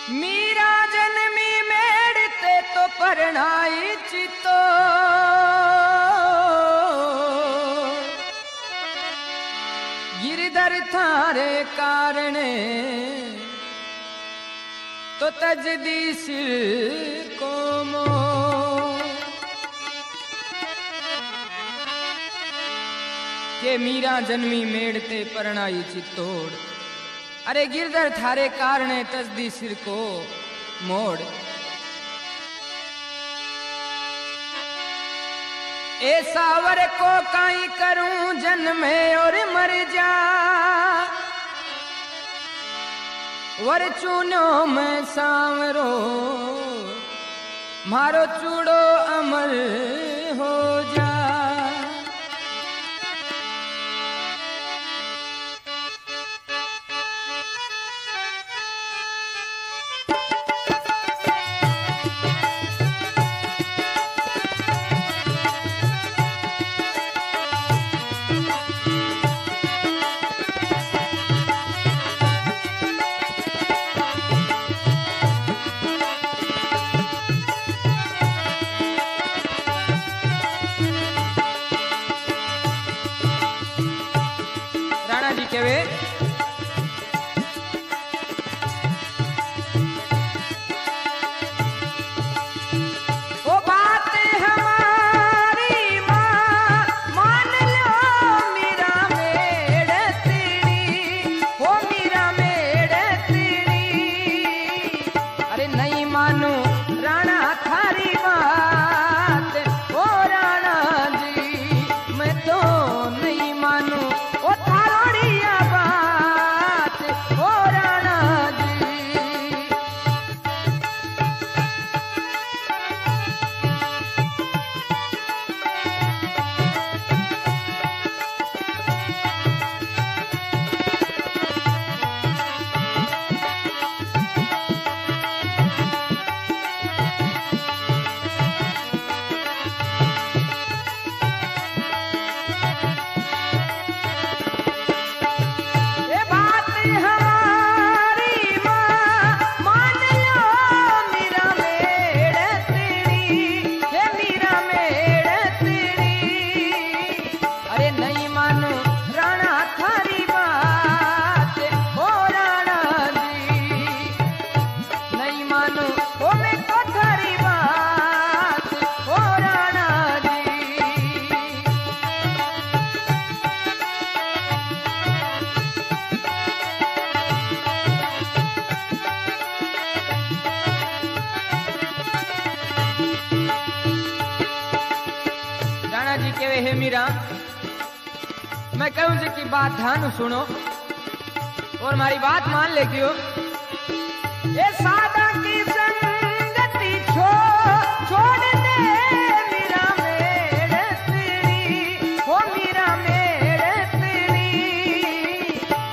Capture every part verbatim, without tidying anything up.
मीरा जन्मी मेड़ते तो परणाई चितो गिरधर थारे कारणे तो तजदी सिर को मो के मीरा जन्मी मेड़ते परणाई चित्तोड़ अरे गिरधर थारे कारणे तजदी सिर को मोड़ ऐसा वर को काई करूं जन्मे और मर जा वर चूनो में सांवरो मारो चूड़ो अमर हो जा मीरा मैं कहूं जी की बात ध्यान सुनो और हमारी बात मान लेगियो ये सादा की संगति छो छोड़ दे मीरा मेरे तेरी ओ मीरा मेरे तेरी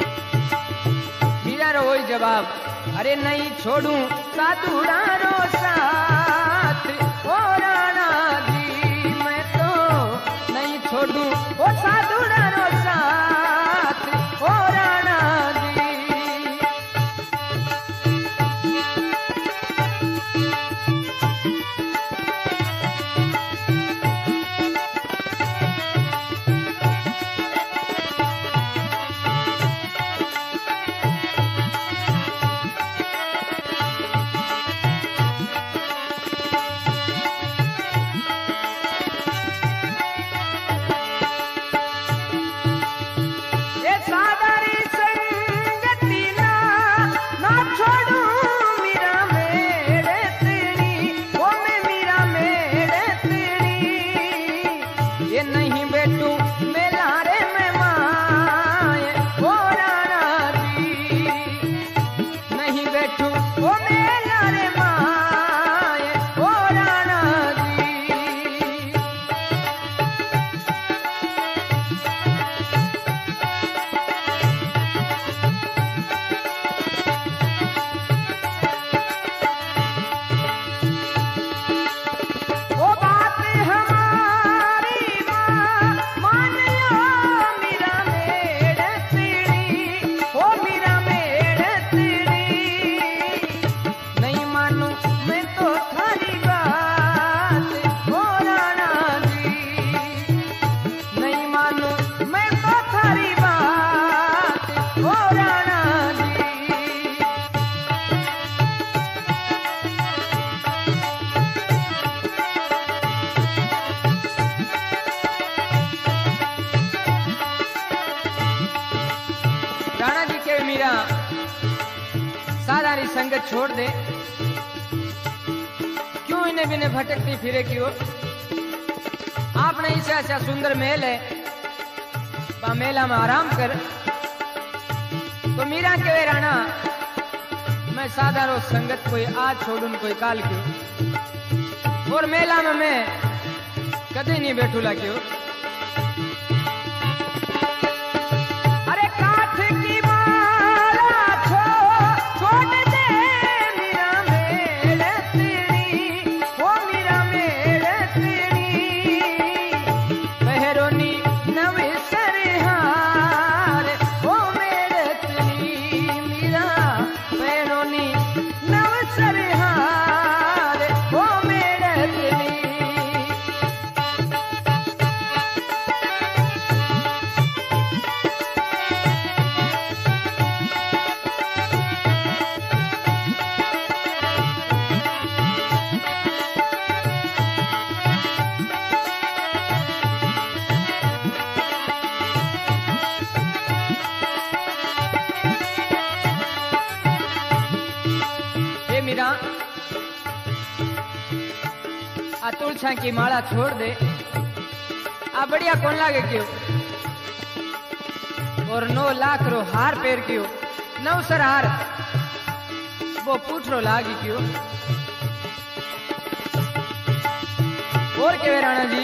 मीरा रो वही जवाब अरे नहीं छोड़ूं साधुड़ा रो साथ ओ राणा जी मैं तो नहीं छोड़ूं वो साधुड़ा रो साथ ओ राणा जी मान की संगत छोड़ दे, क्यों इन्हें बिने भटकती फिरे क्यों? आपने ऐसा ऐसा सुंदर महल है, बा मेला में आराम कर। तो मीरा के राणा मैं साधारण संगत कोई आज छोड़ूं कोई काल क्यों, और मेला में मैं कदे नहीं बैठूला क्यों। अरे काठ की माला छो छोड़ दे मीरा मेरे तेरी, ओ मीरा मेरे तेरी, पहरोनी नवे सरहार, ओ मेरे तेरी मीरा, पहरोनी नव सरहार, ओ मेरे तेरी। मीरा आ तुलछा की माला छोड़ दे, आ बढ़िया कौन लागे क्यों, और नौ लाख रो हार पेर क्यों, नौ सर हार वो पूछरो लागी क्यों। और के राणा जी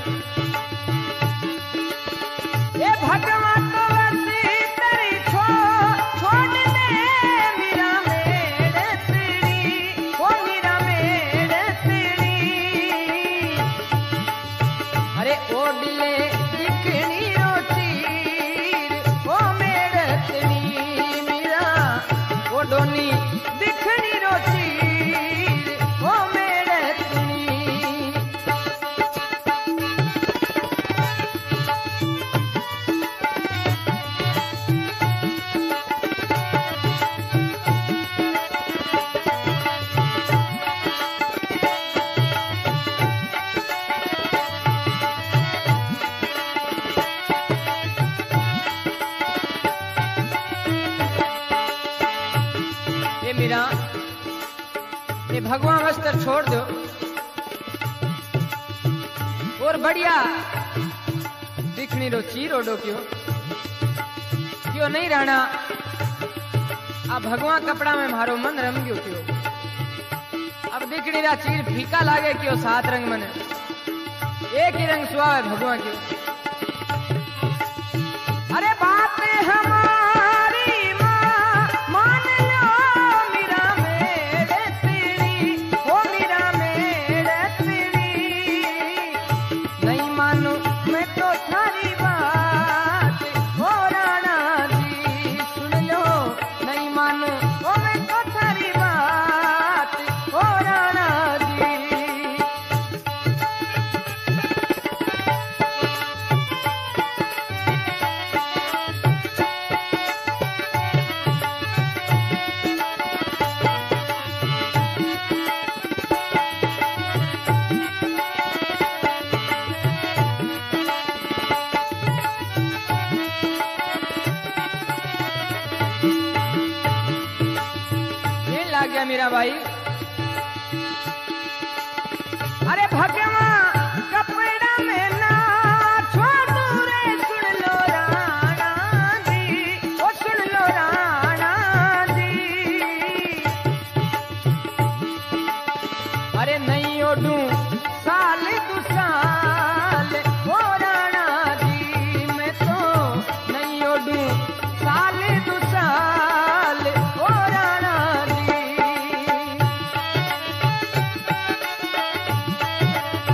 ये भगवान तो वसी तेरी छो छोड़ दे मीरा मेरे तेरी, ओ मीरा मेरे तेरी, अरे ओ दिले दिखनी रो तीर, ओ मेरे तेरी मीरा, ओ डोनी दिखनी रो तीर, ओ मेरे तेरी। मीरा ये भगवान वस्त्र छोड़ दो, और बढ़िया दिखनी रो चीर ओडो क्यों, क्यों नहीं राणा अब भगवान कपड़ा में मारो मन रम गयो क्यों, अब दिखनी रा चीर फीका लागे क्यों, सात रंग मने एक ही रंग सुहावे भगवान क्यों। अरे बात हमारी मां मान लो मीरा मेरे तेरी, ओ मीरा मेरे तेरी, नहीं मानू मैं तो थारी बात, ओ राणा जी सुन लो, नहीं मानू ओ मैं तो थारी बात, ओ राणा जी। आ गया मीरा भाई, अरे भगवान कपड़ा में ना छोड़ू रे, सुन लो राणा जी, ओ सुन लो राणा जी, अरे नहीं ओडू साल दू साल, ओ राणा जी मैं तो नहीं ओडू साल दू साल, ओ राणा जी।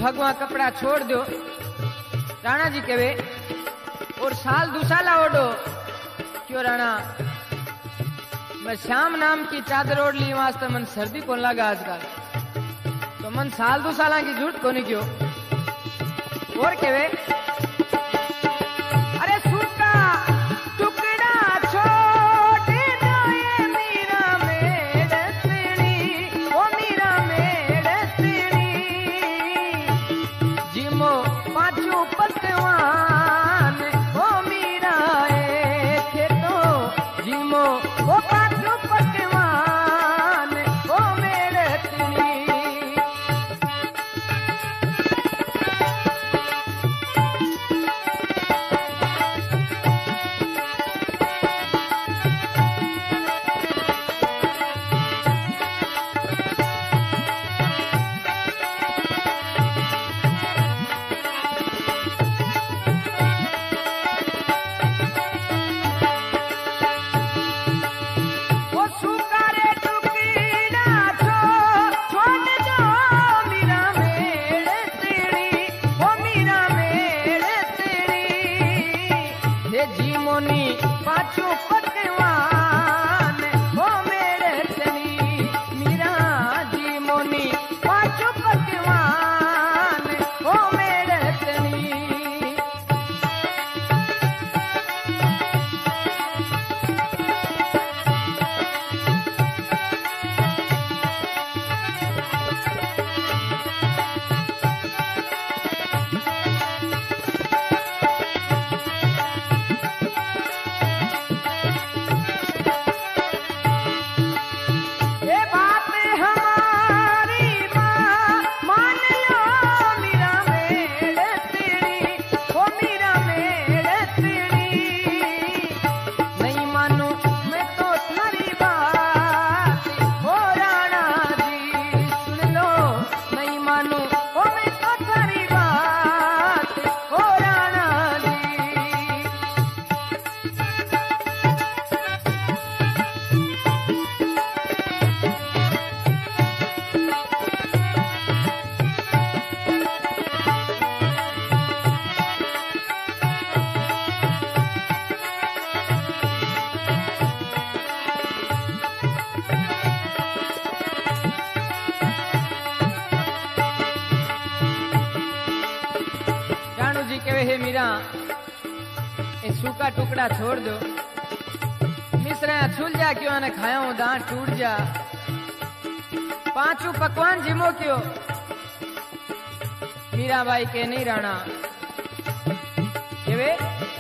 भगवा कपड़ा छोड़ दो। राणा जी कहे और साल दुसाला ओढ़ो। क्यों राणा, मैं श्याम नाम की चादर ओढ़ ली, वास्ते मन सर्दी कौन लगा आजकल, तो मन साल दुसाला की झूठ को नहीं क्यों। और कहे अरे सूखा टुकड़ा छोड़ दो ये मीरा मेरे तेरी, ओ मीरा मेरे तेरी, जिमो पाछू पकवान ओ मीरा ए थे तो, जिमो ओ पाछू पकवान ओ मेरे तेरी। पाछू पकवान ओ मेरे तनी, मीरा जी मोनी पाछू पकवान ओ मेरे तनी। हे मीरा, ये सूखा टुकड़ा छोड़ दो, मिश्रा छुल जा क्यों ने खाया हूं दांत टूट जा, पांचों पकवान जिमो क्यों। मीरा बाई के नहीं राणा, ये वे